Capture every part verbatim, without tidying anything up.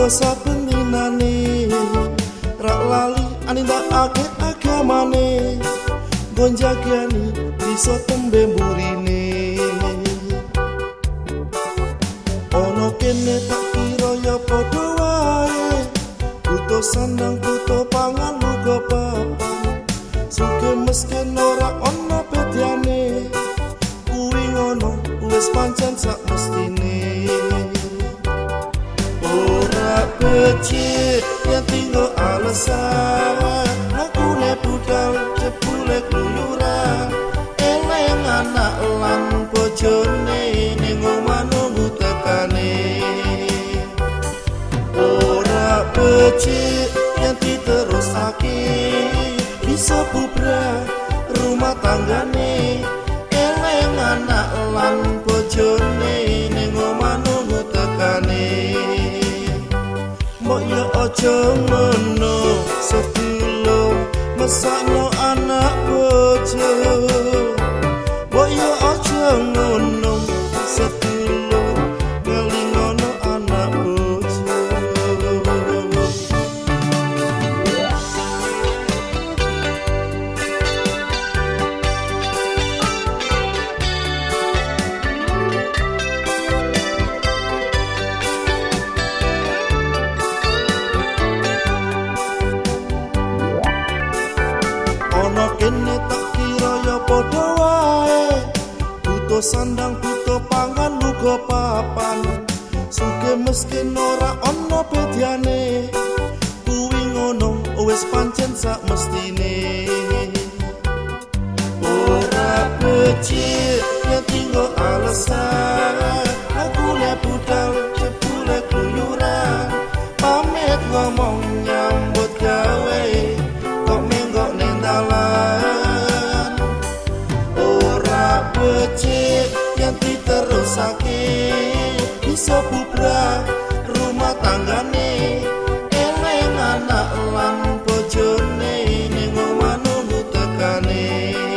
Muga saben dinane rak lali anindakake agamane, nggo njagani bisa tembe mburine. Ono kene tak kira ya padha wae, butuh sandang butuh pangan uga papan, suke mesken ora ono bedane, kuwi ngono wis pancen sak mestine. Ora becik yang tinggal alasan, aku ne budal jebule keluyuran, eleng anak lan bojone ning omah nunggu tekane. Ora becik yang diterusake, bisa bubrah rumah tanggane, eleng anak lan bojone ning omah nunggu tekane. Mbok yo aja ngono sedulur, mesakno anak bojo. Mbok yo aja ngono sedulur, ngelingono anak bojo. Ono kene tak kira ya padha wae, butuh sandang butuh pangan uga papan, suke mesken ora ono bedane, kuwi ngono wis pancen sak mestine. Ora becik ya tinggal alasan, aku le budal jebule keluyuran, pamit ngomong nyambut gawe kok menggok ning dalan. Ora becik yang diterusake, bisa bubrah rumah tanggane, eleng anak lan bojone ning omah nunggu tekane.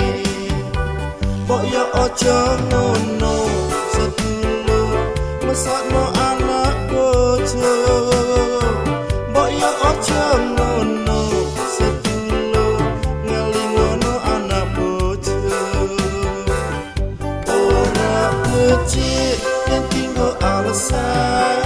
Mbok yo aja ngono sedulur, mesakno anak bojo. Mbok yo aja ngono sedulur, ngelingono anak bojo. Ora becik yang tinggal alasan,